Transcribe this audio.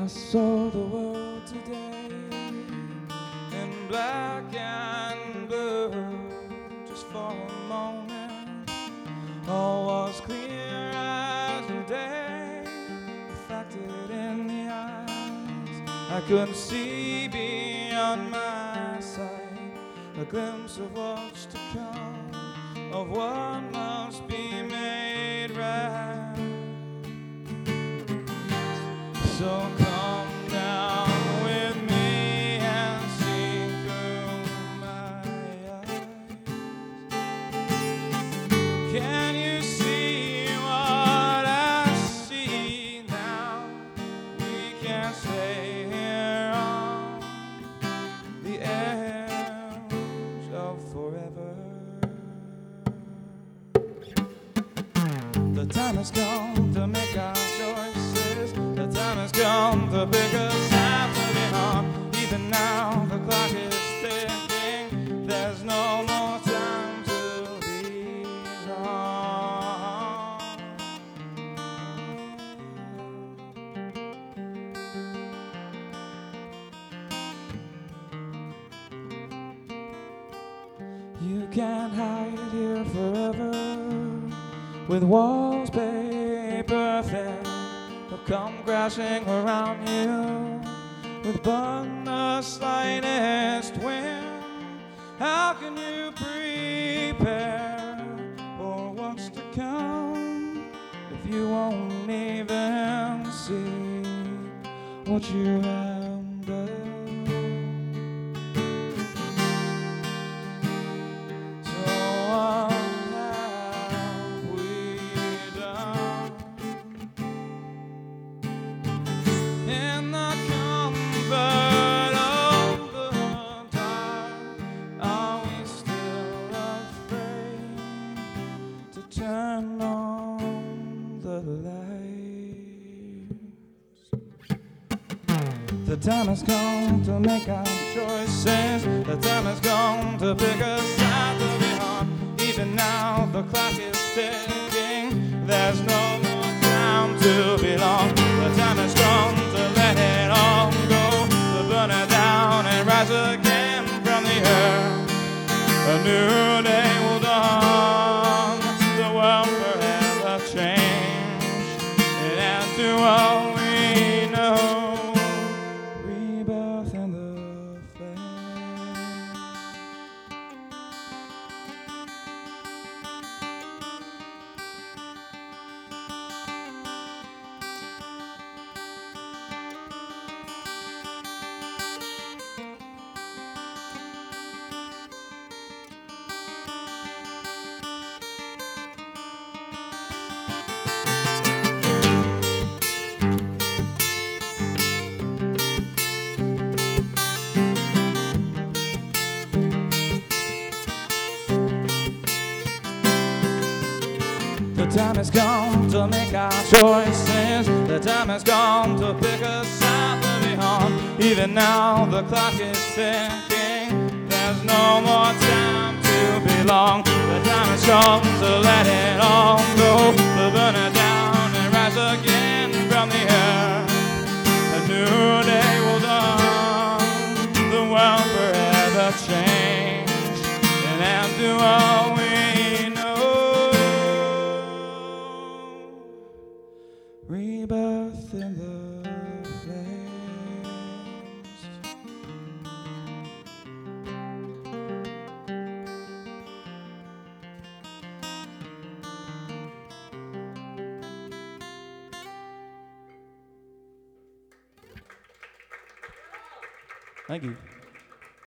I saw the world today in black and blue. Just for a moment, all was clear as the day, reflected in the eyes. I couldn't see beyond my sight, a glimpse of what's to come, of what must be made right. So come down with me and see through my eyes. Can you see what I see now? We can't stay here on the edge of forever. The time has come to make our choices. The time has come to pick a side to be on. Even now the clock is ticking. There's no more time to be wrong. You can't hide here forever with walls, paper thin. They'll come crashing around you with but the slightest wind. How can you prepare for what's to come if you won't even see what you have done? In the comfort of the dark, are we still afraid to turn on the lights? The time has come to make our choices. The time has come to pick a side to be on. Even now the clock is ticking. There's no more time to belong. The time has come to let it all go, to burn it down and rise again from the earth. A new day will dawn, the world forever changed, and as to all we know, rebirth in the flames. The time has come to make our choices. The time has come to pick a side to be on. Even now the clock is ticking. There's no more time to belong. The time has come to let it all go, to burn it down and rise again from the earth. A new day will dawn, the world forever changed, and after all we know, rebirth in the flames. Thank you.